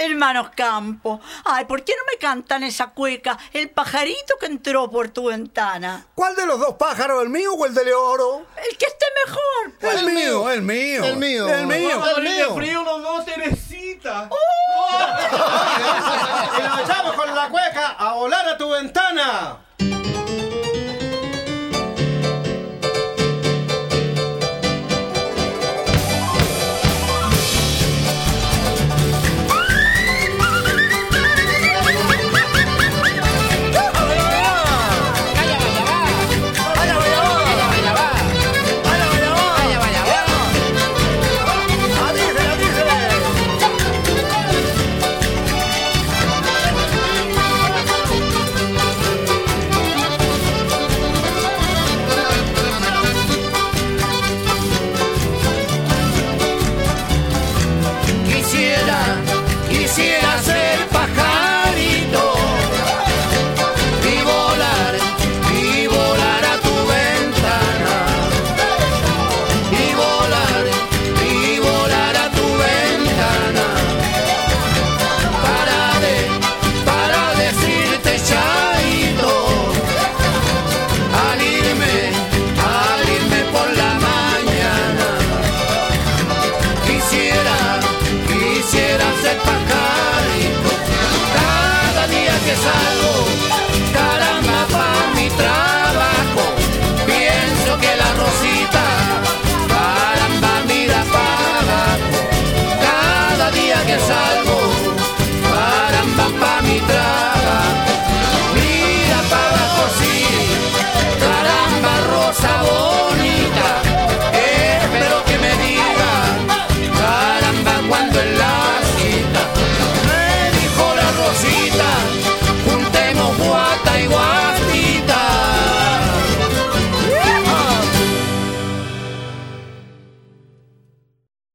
Hermanos Campo, ay, ¿por qué no me cantan esa cueca? El pajarito que entró por tu ventana. ¿Cuál de los dos pájaros, el mío o el de Leoro? El que esté mejor. El mío. El mío. Vamos a morir de frío los dos, Teresita. Y nos echamos con la cueca a volar a tu ventana.